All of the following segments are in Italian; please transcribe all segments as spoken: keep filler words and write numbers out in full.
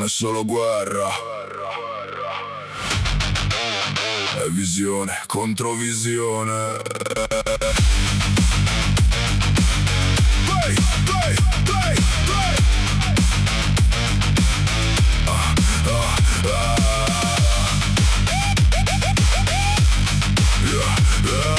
non è solo guerra, è visione contro visione. Play, play, play, play. Ah, ah, ah. Yeah, yeah.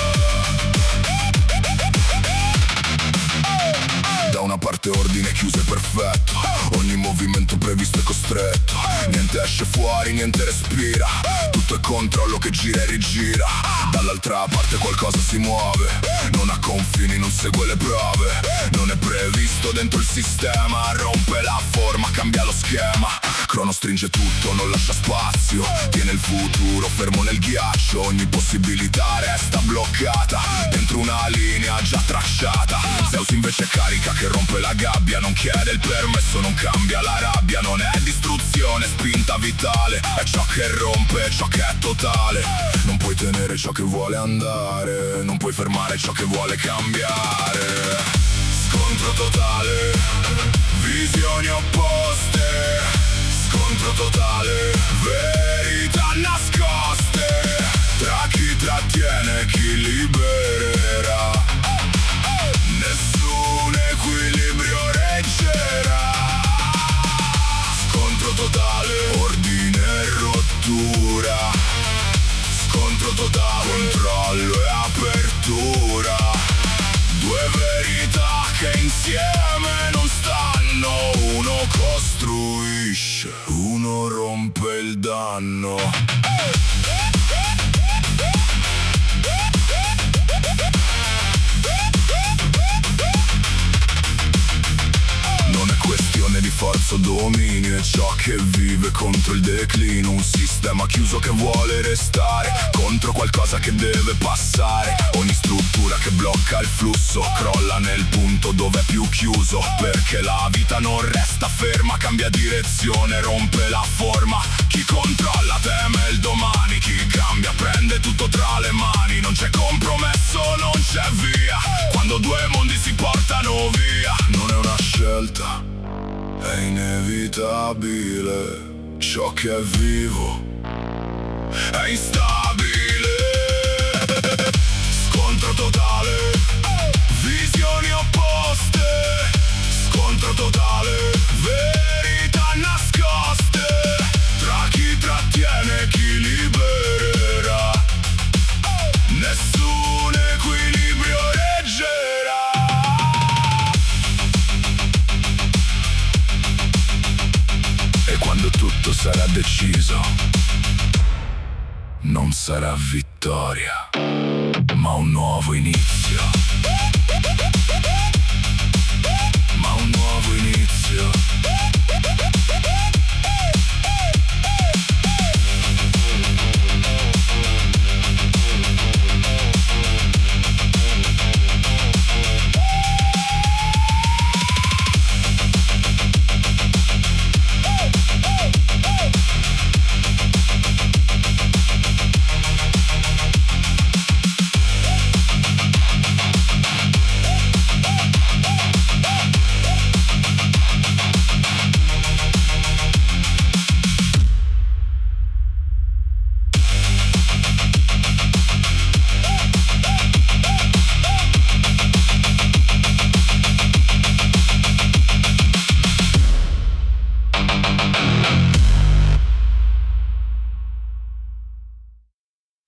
Da una parte ordine chiuso e perfetto, ogni movimento previsto e costretto. Niente esce fuori, niente respira, tutto è controllo che gira e rigira. Dall'altra parte qualcosa si muove, non ha confini, non segue le prove. Non è previsto dentro il sistema, rompe la forma, cambia lo schema. Crono stringe tutto, non lascia spazio, tiene il futuro fermo nel ghiaccio. Ogni possibilità resta bloccata dentro una linea già tracciata. Zeus invece carica che rompe la gabbia, non chiede il permesso, non cambia la rabbia. Non è distruzione, spinta vitale, è ciò che rompe, è ciò che è totale. Non puoi tenere ciò che vuole andare, non puoi fermare ciò che vuole cambiare. Scontro totale, visioni opposte. Scontro totale, verità nascoste. Tra chi trattiene e chi libererà, nessun equilibrio reggerà. Scontro totale, ordine e rottura. Scontro totale, controllo e apertura. Due verità che insieme non stanno. Uno costruisce, uno rompe il danno. Non è questione di forza o dominio, è ciò che vive contro il declino. Un sistema chiuso che vuole restare contro qualcosa che deve passare. Ogni struttura che blocca il flusso crolla nel punto dove è più chiuso, perché la vita non resta ferma, cambia direzione, rompe la forma. Chi controlla teme il domani, chi cambia prende tutto tra le mani. Non c'è compromesso, non c'è via, quando due mondi si portano via. Non è una scelta, è inevitabile. Ciò che è vivo è instabile. Scontro totale, visioni opposte. Scontro totale, verità nascoste. Tra chi trattiene e chi libererà, nessun equilibrio reggerà. E quando tutto sarà deciso, non sarà vittoria, ma un nuovo inizio.